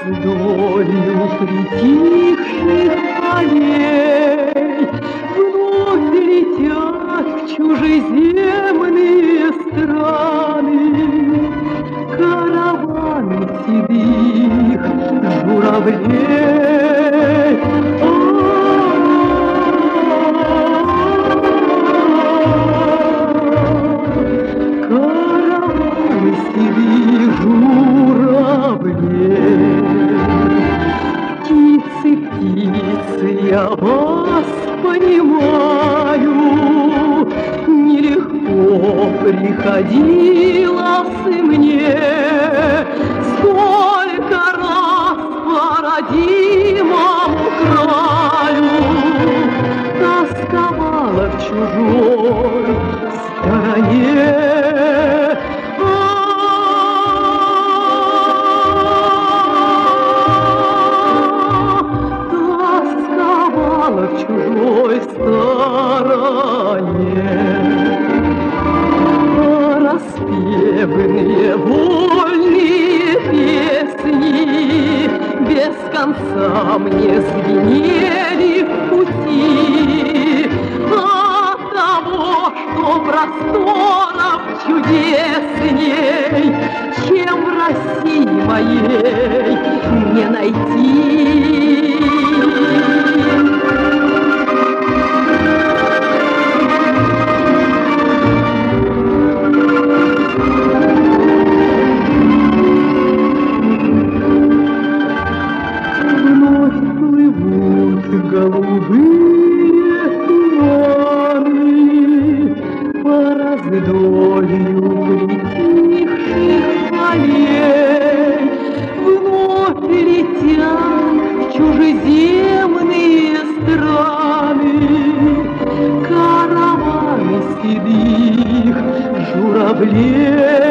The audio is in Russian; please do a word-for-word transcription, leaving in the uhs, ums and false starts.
раздолью притихших полей вновь летят в чужеземные страны караваны седых журавлей. Караваны седых журавлей. Птицы, птицы, я вас понимаю, нелегко приходилось и мне. Сколько раз по родимому краю тосковала в чужой стороне. В чужой стороне. Распевные вольные песни без конца мне звенели в пути от того, что просторов чудесней, чем в России моей не найти. Голубые туманы по раздолью притихших полей вновь летят в чужеземные страны караваны седых журавлей.